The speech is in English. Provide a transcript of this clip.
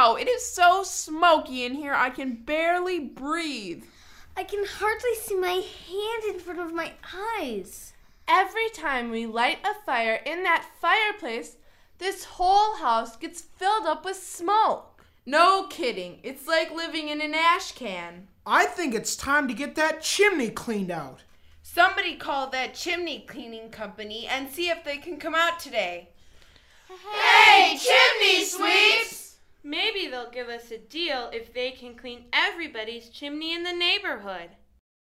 Wow, it is so smoky in here I can barely breathe. I can hardly see my hand in front of my eyes. Every time we light a fire in that fireplace, this whole house gets filled up with smoke. No kidding. It's like living in an ash can. I think it's time to get that chimney cleaned out. Somebody call that chimney cleaning company and see if they can come out today. Hey, chimney sweeps! Maybe they'll give us a deal if they can clean everybody's chimney in the neighborhood.